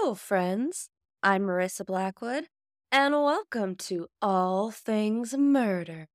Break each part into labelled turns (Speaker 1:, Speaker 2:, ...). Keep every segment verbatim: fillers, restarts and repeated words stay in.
Speaker 1: Hello, friends. I'm Marissa Blackwood, and welcome to All Things Murder.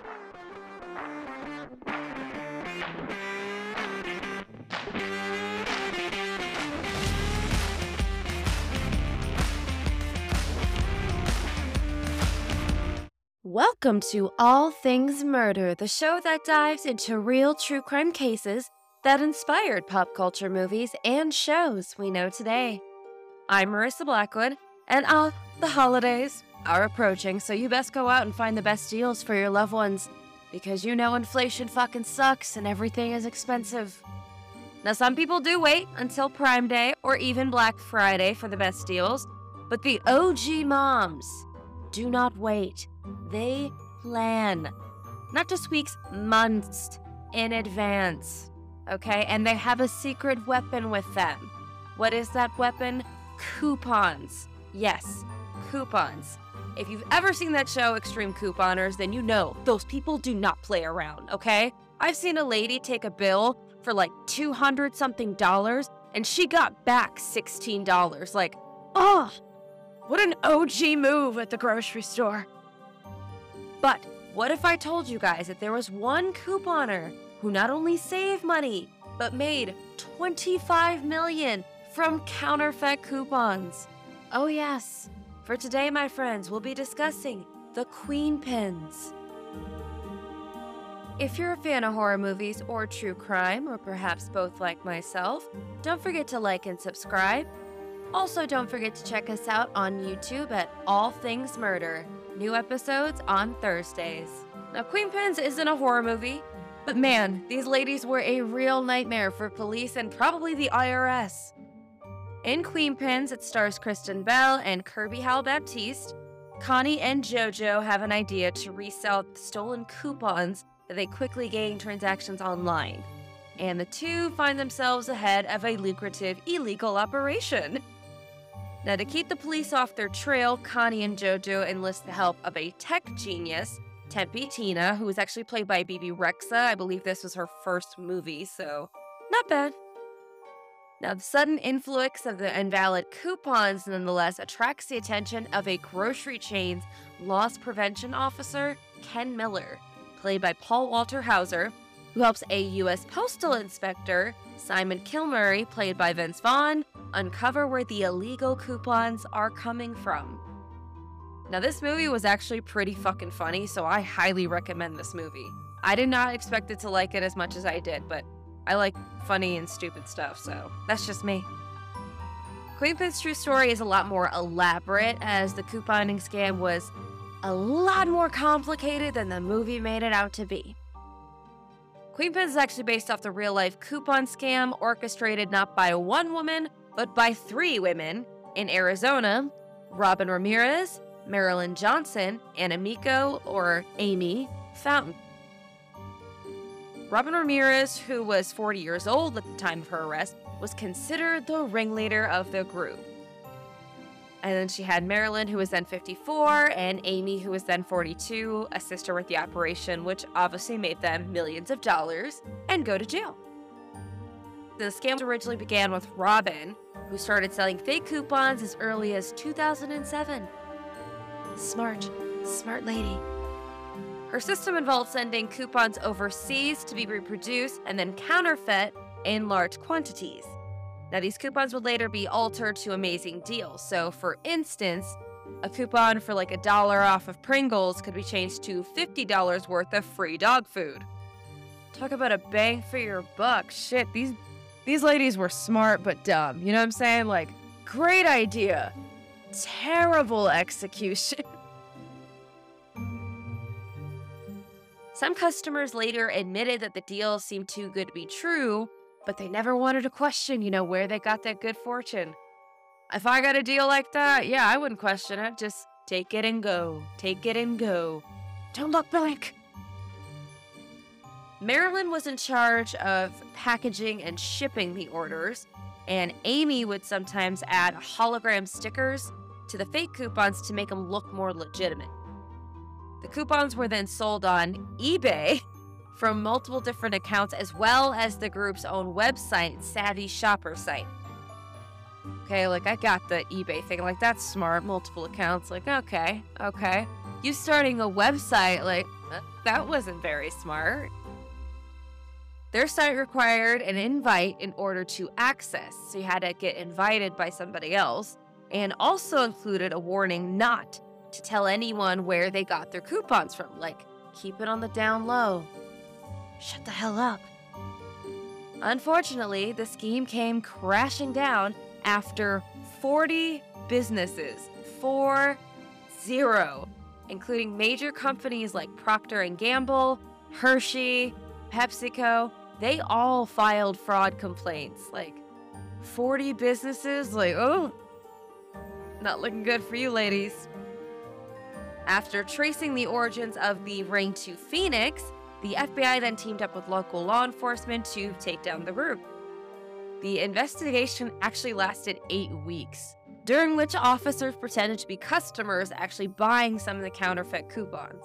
Speaker 1: Welcome to All Things Murder, the show that dives into real true crime cases that inspired pop culture movies and shows we know today. I'm Marissa Blackwood, and uh, the holidays are approaching, so you best go out and find the best deals for your loved ones, because you know inflation fucking sucks and everything is expensive. Now, some people do wait until Prime Day or even Black Friday for the best deals, but the O G moms do not wait. They plan, not just weeks, months in advance, okay? And they have a secret weapon with them. What is that weapon? Coupons. Yes, coupons. If you've ever seen that show, Extreme Couponers, then you know those people do not play around, okay? I've seen a lady take a bill for like two hundred something dollars, and she got back sixteen dollars. Like, oh, what an O G move at the grocery store. But what if I told you guys that there was one couponer who not only saved money, but made twenty-five million dollars from counterfeit coupons? Oh yes, for today, my friends, we'll be discussing the Queen Pins. If you're a fan of horror movies or true crime, or perhaps both like myself, don't forget to like and subscribe. Also, don't forget to check us out on YouTube at All Things Murder. New episodes on Thursdays. Now, Queen Pins isn't a horror movie, but man, these ladies were a real nightmare for police and probably the I R S. In Queen Pins, it stars Kristen Bell and Kirby Howell Baptiste. Connie and JoJo have an idea to resell stolen coupons that they quickly gain transactions online. And the two find themselves ahead of a lucrative illegal operation. Now, to keep the police off their trail, Connie and JoJo enlist the help of a tech genius, Tempe Tina, who was actually played by Bebe Rexha. I believe this was her first movie, so not bad. Now, the sudden influx of the invalid coupons nonetheless attracts the attention of a grocery chain's loss prevention officer, Ken Miller, played by Paul Walter Hauser, who helps a U S postal inspector, Simon Kilmurray, played by Vince Vaughn, uncover where the illegal coupons are coming from. Now, this movie was actually pretty fucking funny, so I highly recommend this movie. I did not expect it to like it as much as I did, but I like funny and stupid stuff, so that's just me. Queen Pins' true story is a lot more elaborate, as the couponing scam was a lot more complicated than the movie made it out to be. Queen Pins is actually based off the real-life coupon scam orchestrated not by one woman, but by three women in Arizona: Robin Ramirez, Marilyn Johnson, and Amiko, or Amy, Fountain. Robin Ramirez, who was forty years old at the time of her arrest, was considered the ringleader of the group. And then she had Marilyn, who was then fifty-four, and Amy, who was then forty-two, assist her with the operation, which obviously made them millions of dollars, and go to jail. The scam originally began with Robin, who started selling fake coupons as early as two thousand seven. Smart, smart lady. Her system involved sending coupons overseas to be reproduced and then counterfeit in large quantities. Now, these coupons would later be altered to amazing deals. So, for instance, a coupon for like a dollar off of Pringles could be changed to fifty dollars worth of free dog food. Talk about a bang for your buck. Shit, these these ladies were smart but dumb. You know what I'm saying? Like, great idea. Terrible execution. Some customers later admitted that the deal seemed too good to be true, but they never wanted to question, you know, where they got that good fortune. If I got a deal like that, yeah, I wouldn't question it. Just take it and go. Take it and go. Don't look back. Marilyn was in charge of packaging and shipping the orders, and Amy would sometimes add hologram stickers to the fake coupons to make them look more legitimate. The coupons were then sold on eBay from multiple different accounts, as well as the group's own website, Savvy Shopper site. Okay, like I got the eBay thing. Like that's smart. Multiple accounts. Like, okay, okay. You starting a website, like, uh, that wasn't very smart. Their site required an invite in order to access, so you had to get invited by somebody else, and also included a warning not to tell anyone where they got their coupons from. Like, keep it on the down low. Shut the hell up. Unfortunately, the scheme came crashing down after forty businesses, four zero, including major companies like Procter and Gamble, Hershey, PepsiCo. They all filed fraud complaints. Like, forty businesses, like, oh, not looking good for you, ladies. After tracing the origins of the ring to Phoenix, the F B I then teamed up with local law enforcement to take down the group. The investigation actually lasted eight weeks, during which officers pretended to be customers actually buying some of the counterfeit coupons.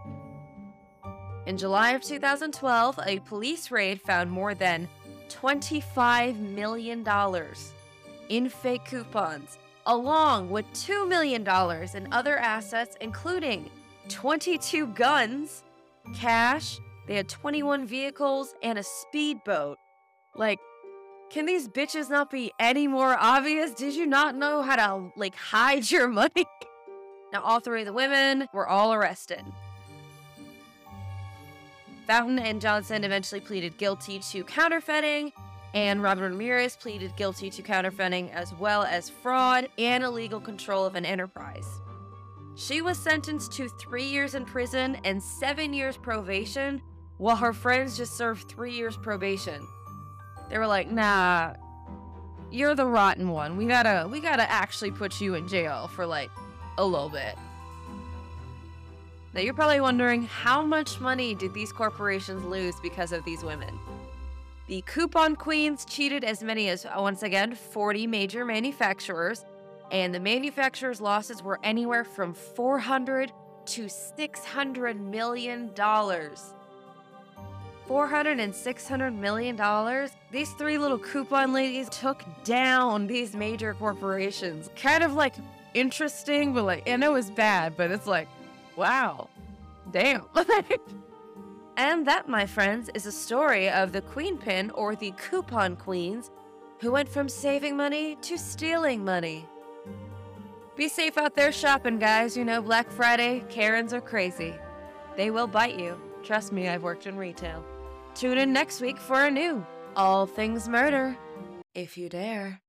Speaker 1: In July of two thousand twelve, a police raid found more than twenty-five million dollars in fake coupons, along with two million dollars in other assets, including twenty-two guns, cash, they had twenty-one vehicles, and a speedboat. Like, can these bitches not be any more obvious? Did you not know how to, like, hide your money? Now, all three of the women were all arrested. Fountain and Johnson eventually pleaded guilty to counterfeiting, and Robert Ramirez pleaded guilty to counterfeiting as well as fraud and illegal control of an enterprise. She was sentenced to three years in prison and seven years probation, while her friends just served three years probation. They were like, nah, you're the rotten one. We gotta, we gotta actually put you in jail for like a little bit. Now you're probably wondering, how much money did these corporations lose because of these women? The coupon queens cheated as many as, once again, forty major manufacturers, and the manufacturers' losses were anywhere from four hundred to six hundred million dollars. four hundred and six hundred million dollars? These three little coupon ladies took down these major corporations. Kind of like interesting, but like, I know it's bad, but it's like, wow, damn. And that, my friends, is a story of the queen pin, or the coupon queens, who went from saving money to stealing money. Be safe out there shopping, guys. You know, Black Friday, Karens are crazy. They will bite you. Trust me, I've worked in retail. Tune in next week for a new All Things Murder, if you dare.